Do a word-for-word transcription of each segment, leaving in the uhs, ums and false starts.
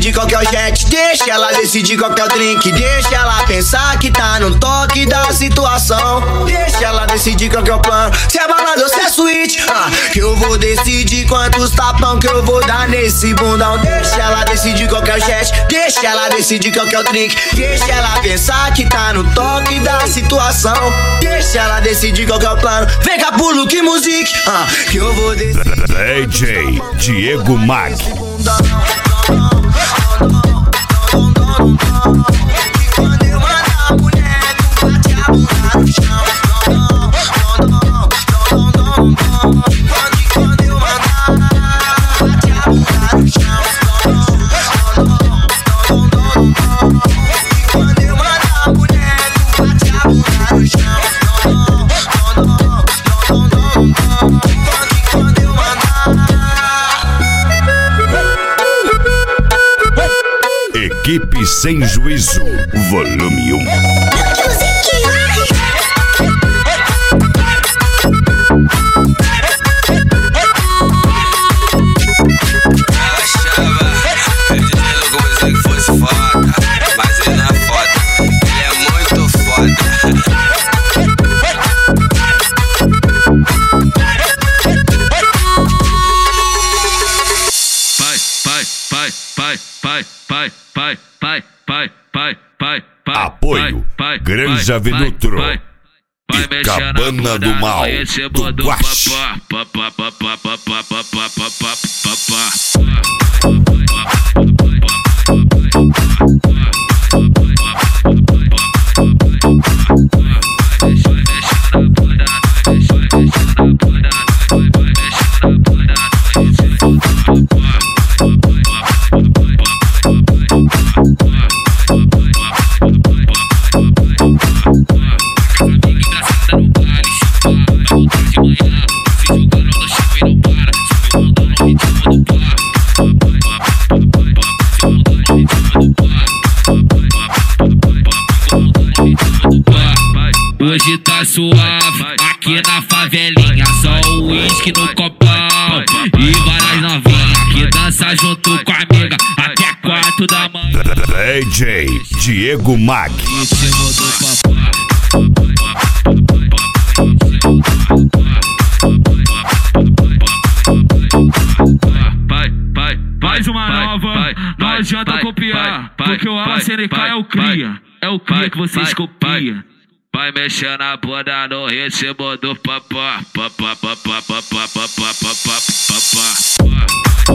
decidir qual que é o jet, deixa ela decidir qual que é o drink, deixa ela pensar que tá no toque da situação, deixa ela decidir qual que é o plano, se é balada ou se é suíte, ah, que eu vou decidir quantos tapão que eu vou dar nesse bundão, deixa ela decidir qual que é o jet, deixa ela decidir qual que é o drink, deixa ela pensar que tá no toque da situação, deixa ela decidir qual que é o plano, vem cá pulo que music, ah, que eu vou decidir. D J Diego Mag. Quando eu mandar a mulher, tu bate a bunda no chão. Quando eu mandar, bate a bunda no chão. Quando eu mandar a mulher, tu bate a bunda no chão. Quando eu mandar. Equipe Sem Juízo, volume um. Apoio Granja Venutro e Cabana do Mal do Guache. Hoje tá suave, aqui na favelinha, só o uísque no copão e várias novinhas que dança junto com a amiga até quatro da manhã. D J Diego Mag. Mais uma nova, não adianta copiar, porque o Alan C N K é o cria, é o cria que vocês copiam. Vai mexer na bunda no ritmo do papá, papá, papá, papá, papá, papá, papá.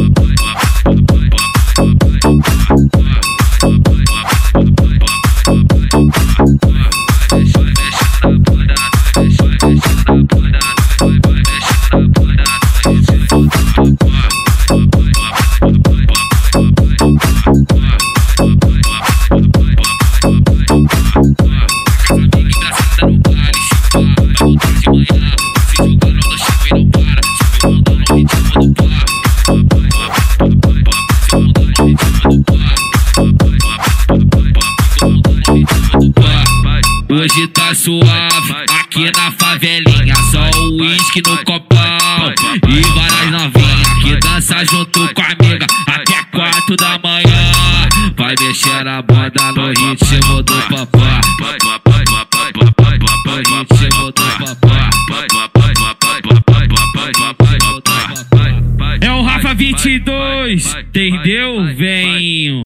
Hoje tá suave, aqui na favelinha, só o uísque no copão e várias novinhas que dança junto com a amiga até quatro da manhã. Vai mexer na banda no ritmo do papá, no ritmo do papá. É o Rafa vinte e dois, entendeu, venho?